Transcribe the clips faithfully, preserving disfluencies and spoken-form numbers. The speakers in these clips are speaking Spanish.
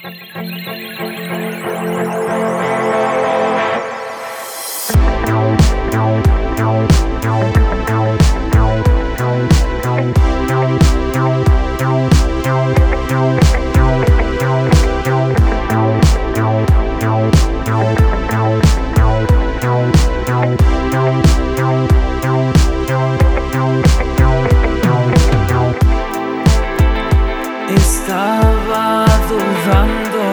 Estaba dudando,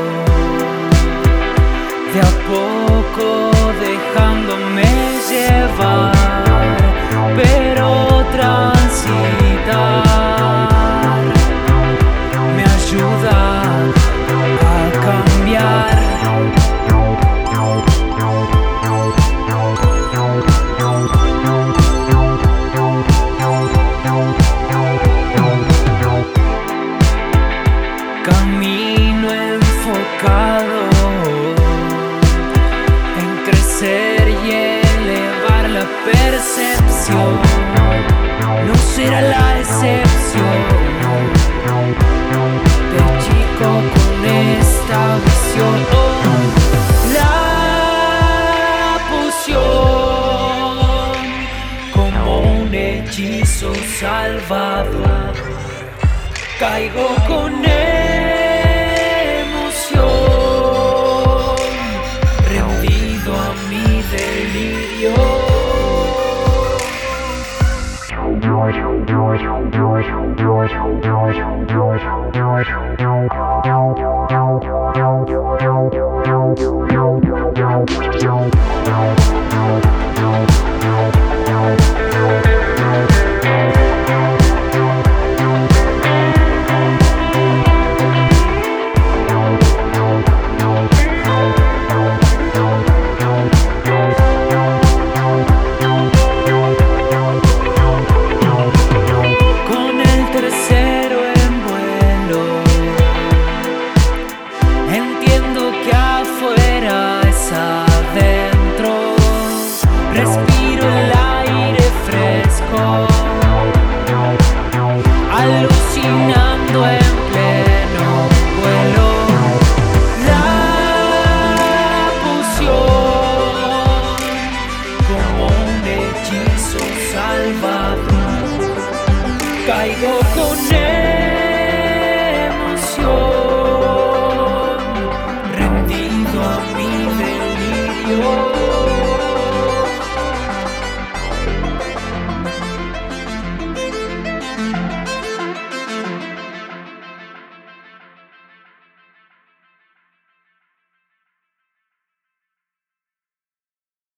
de a poco dejándome llevar, pero transitar me ayuda a cambiar. Camino enfocado en crecer y elevar la percepción. No será la excepción de chico con esta visión. Oh, la poción como un hechizo salvador. Caigo con emoción, rendido a mi delirio.